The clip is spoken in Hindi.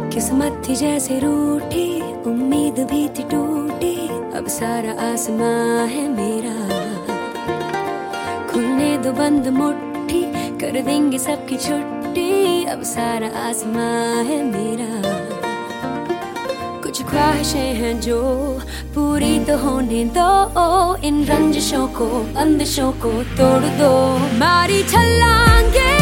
किस्मत थी जैसे रूठी, उम्मीद भी थी टूटी, अब सारा आसमां है मेरा। खुलने दो बंद मुट्ठी, कर देंगे सबकी छुट्टी, अब सारा आसमां है मेरा। कुछ ख्वाहिशें हैं जो पूरी तो होने दो, इन रंजिशों को बंदिशों को तोड़ दो। मारी छलांगे